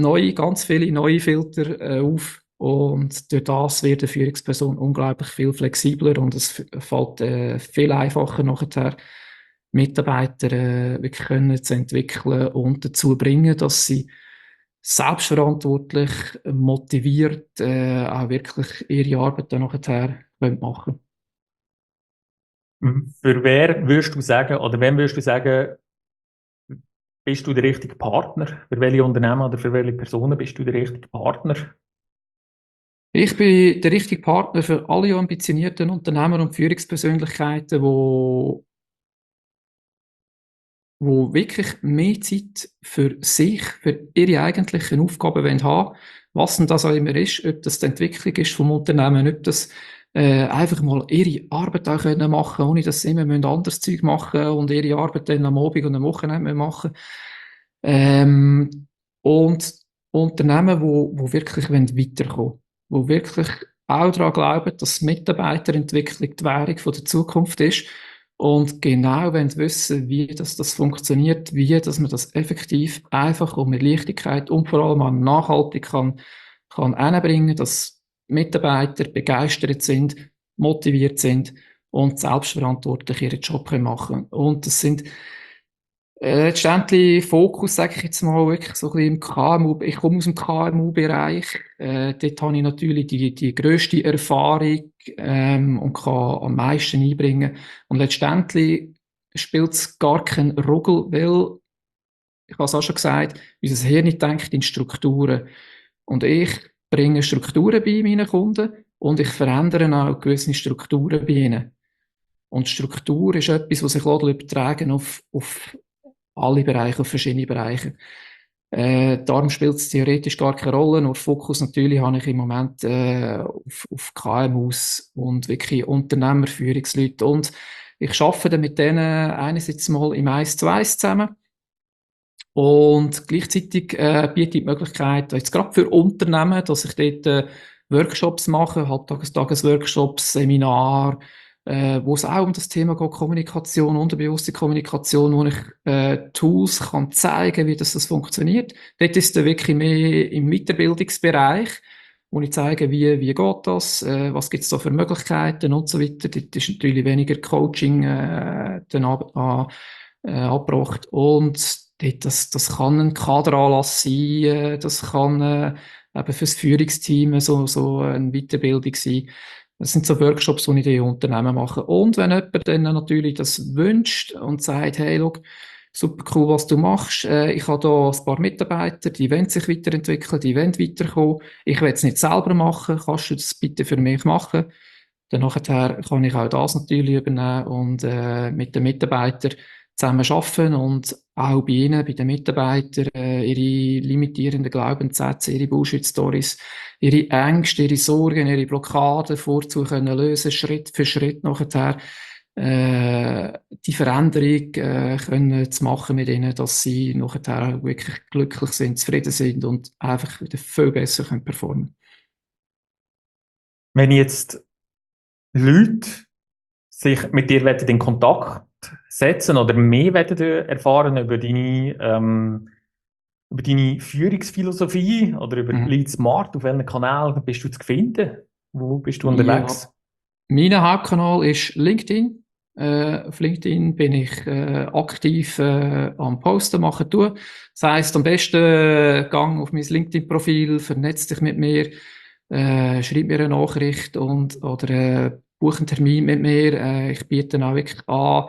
ganz viele neue Filter auf. Und durch das wird eine Führungsperson unglaublich viel flexibler und es fällt viel einfacher nachher, Mitarbeiter wirklich können zu entwickeln und dazu bringen, dass sie selbstverantwortlich, motiviert auch wirklich ihre Arbeit dann nachher machen. Für wer würdest du sagen, oder wem würdest du sagen, bist du der richtige Partner? Für welche Unternehmen oder für welche Personen bist du der richtige Partner? Ich bin der richtige Partner für alle ambitionierten Unternehmer und Führungspersönlichkeiten, wo wirklich mehr Zeit für sich, für ihre eigentlichen Aufgaben haben wollen, was denn das auch immer ist, ob das die Entwicklung ist vom Unternehmen, ob das einfach mal ihre Arbeit auch können machen, ohne dass sie immer anderes Zeug machen und ihre Arbeit dann am Abend und am Wochenende machen. Und Unternehmen, wo wirklich weiterkommen wollen, wo wirklich auch daran glauben, dass Mitarbeiterentwicklung die Währung von der Zukunft ist und genau wollen wissen, wie das funktioniert, wie dass man das effektiv einfach und mit Leichtigkeit und vor allem auch nachhaltig kann einbringen, dass Mitarbeiter begeistert sind, motiviert sind und selbstverantwortlich ihren Job machen können. Und das sind letztendlich Fokus, sage ich jetzt mal, wirklich so ein bisschen im KMU. Ich komme aus dem KMU-Bereich. Dort habe ich natürlich die grösste Erfahrung und kann am meisten einbringen. Und letztendlich spielt es gar keinen Ruggel, weil, ich habe es auch schon gesagt, unser Hirn denkt in Strukturen. Und ich bringe Strukturen bei meinen Kunden und ich verändere auch gewisse Strukturen bei ihnen. Und Struktur ist etwas, was sich übertragen auf alle Bereiche, auf verschiedene Bereiche. Darum spielt es theoretisch gar keine Rolle, nur Fokus natürlich habe ich im Moment auf KMUs und wirklich Unternehmerführungsleute. Und ich arbeite dann mit denen einerseits mal im 1:1 zusammen und gleichzeitig biete ich die Möglichkeit, jetzt gerade für Unternehmen, dass ich dort Workshops mache, Tagesworkshops, Seminar, wo es auch um das Thema geht, Kommunikation, unterbewusste Kommunikation, wo ich Tools kann zeigen, wie das funktioniert. Dort ist es wirklich mehr im Weiterbildungsbereich, wo ich zeige, wie geht das, was gibt es da für Möglichkeiten und so weiter. Dort ist natürlich weniger Coaching dann abgebracht. Und dort, das kann ein Kaderanlass sein, das kann eben fürs Führungsteam so eine Weiterbildung sein. Das sind so Workshops, die ich in Unternehmen mache. Und wenn jemand dann natürlich das wünscht und sagt, hey, schau, super cool, was du machst. Ich habe da ein paar Mitarbeiter, die wollen sich weiterentwickeln, die wollen weiterkommen. Ich will es nicht selber machen. Kannst du das bitte für mich machen? Dann nachher kann ich auch das natürlich übernehmen und mit den Mitarbeitern zusammen arbeiten und auch bei ihnen, bei den Mitarbeitern, ihre limitierenden Glaubenssätze, ihre Bullshit-Stories, ihre Ängste, ihre Sorgen, ihre Blockaden vorzu können lösen, Schritt für Schritt nachher die Veränderung können zu machen mit ihnen, dass sie nachher auch wirklich glücklich sind, zufrieden sind und einfach wieder viel besser können performen. Wenn jetzt Leute sich mit dir in Kontakt setzen oder mehr erfahren über deine Führungsphilosophie oder über Lead Smart, auf welchen Kanälen bist du zu finden? Wo bist du unterwegs? Ja. Mein Hauptkanal ist LinkedIn. Auf LinkedIn bin ich aktiv am Posten machen tun. Das heisst, am besten gang auf mein LinkedIn-Profil, vernetz dich mit mir, schreib mir eine Nachricht oder buch einen Termin mit mir. Ich biete dann auch wirklich an,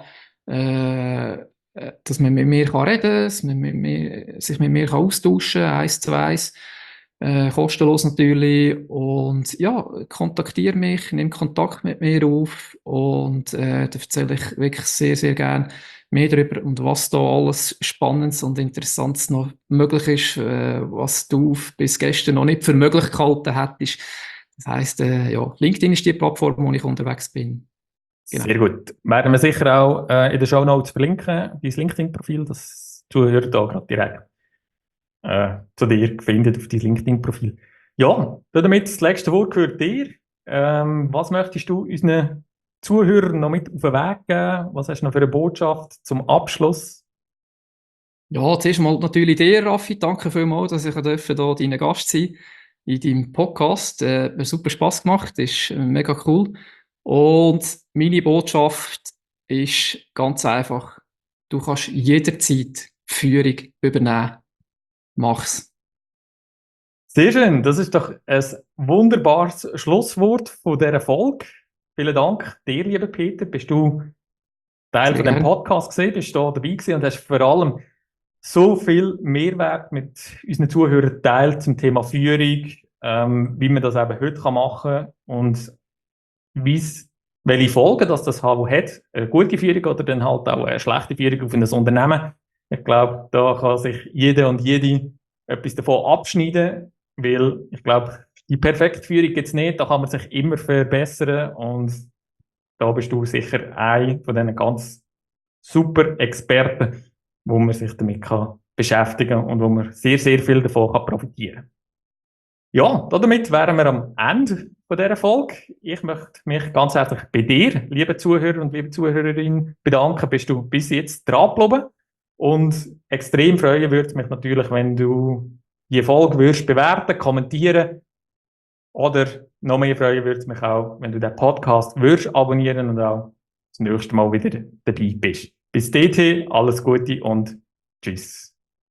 dass man mit mir reden kann, dass man sich mit mir austauschen kann, 1:1. Kostenlos natürlich. Und ja, kontaktiere mich, nimm Kontakt mit mir auf und da erzähle ich wirklich sehr, sehr gerne mehr darüber und was da alles Spannendes und Interessantes noch möglich ist, was du bis gestern noch nicht für möglich gehalten hättest. Das heisst, ja, LinkedIn ist die Plattform, wo ich unterwegs bin. Genau. Sehr gut. Werden wir sicher auch in den Shownotes verlinken, dein LinkedIn-Profil, das Zuhörer da gerade direkt zu dir findet auf dein LinkedIn-Profil. Ja, damit das letzte Wort gehört dir. Was möchtest du unseren Zuhörern noch mit auf den Weg geben? Was hast du noch für eine Botschaft zum Abschluss? Ja, zuerst mal natürlich dir, Raffi. Danke vielmals, dass ich hier dein Gast sein in deinem Podcast. Hat mir super Spass gemacht, ist mega cool. Und meine Botschaft ist ganz einfach. Du kannst jederzeit Führung übernehmen. Mach's. Sehr schön, das ist doch ein wunderbares Schlusswort von dieser Folge. Vielen Dank dir, lieber Peter. Bist du Teil Sehr von dem gerne. Podcast gewesen, bist da dabei gewesen und hast vor allem so viel Mehrwert mit unseren Zuhörern geteilt zum Thema Führung, wie man das eben heute machen kann und wie's, welche Folgen das auch hat. Eine gute Führung oder dann halt auch eine schlechte Führung auf ein Unternehmen. Ich glaube, da kann sich jeder und jede etwas davon abschneiden, weil ich glaube, die perfekte Führung gibt es nicht, da kann man sich immer verbessern und da bist du sicher ein von diesen ganz super Experten, wo man sich damit kann beschäftigen und wo man sehr, sehr viel davon kann profitieren. Ja, damit wären wir am Ende von dieser Folge. Ich möchte mich ganz herzlich bei dir, liebe Zuhörer und liebe Zuhörerin, bedanken, bist du bis jetzt dran geblieben. Und extrem freuen würde es mich natürlich, wenn du die Folge würdest bewerten, kommentieren oder noch mehr freuen würde es mich auch, wenn du den Podcast würdest abonnieren und auch das nächste Mal wieder dabei bist. Bis dahin, alles Gute und tschüss.